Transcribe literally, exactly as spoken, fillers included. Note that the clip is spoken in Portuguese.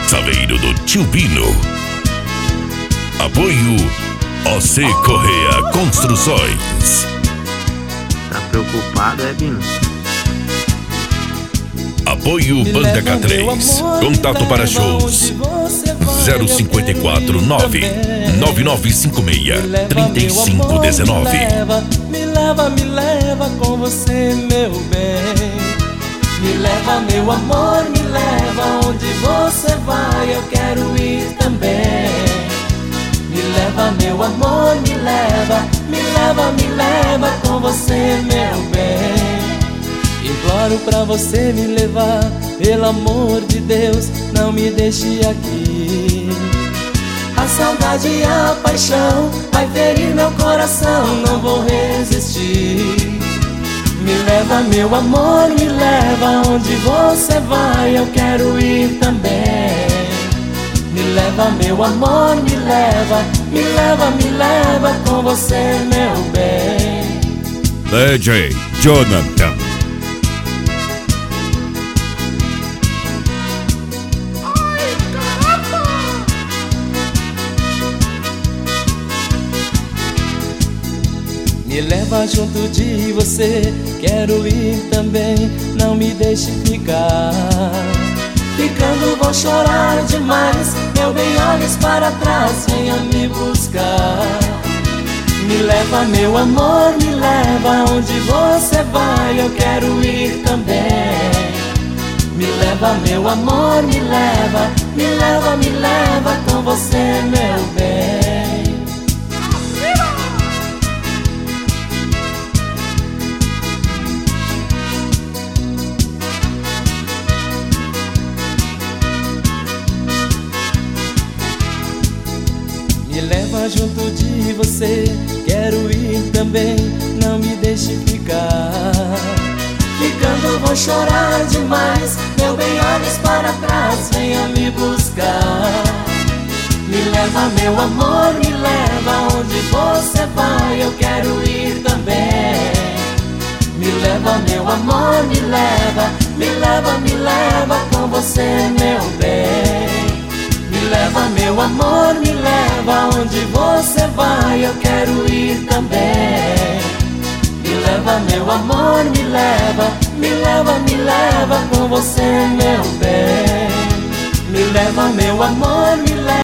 Saveiro do Tio Bino. Apoio O C Correia Construções. Tá preocupado, é, Bino? Apoio Banda K três. Contato para shows zero cinco quatro nove nove nove cinco seis três cinco um nove. Me leva, me leva com você, meu bem. Me leva, meu amor, me leva onde você vai, eu quero ir também. Me leva, meu amor, me leva, me leva, me leva com você, meu bem. Imploro pra você me levar, pelo amor de Deus, não me deixe aqui. A saudade e a paixão vai ferir meu coração, não vou resistir. Me leva, meu amor, me leva onde você vai, eu quero ir também. Me leva, meu amor, me leva, me leva, me leva com você, meu bem. D J Jonathan. Me leva junto de você, quero ir também, não me deixe ficar. Ficando vou chorar demais, meu bem, olhes para trás, venha me buscar. Me leva, meu amor, me leva onde você vai, eu quero ir também. Me leva, meu amor, me leva, me leva, me leva com você, meu bem. Me leva junto de você, quero ir também, não me deixe ficar. Ficando vou chorar demais, meu bem, olhes para trás, venha me buscar. Me leva, meu amor, me leva onde você vai, eu quero ir também. Me leva, meu amor, me leva, me leva, me leva com você, meu bem. Me leva, meu amor, me leva onde você vai, eu quero ir também. Me leva, meu amor, me leva, me leva, me leva com você, meu bem. Me leva, meu amor, me leva.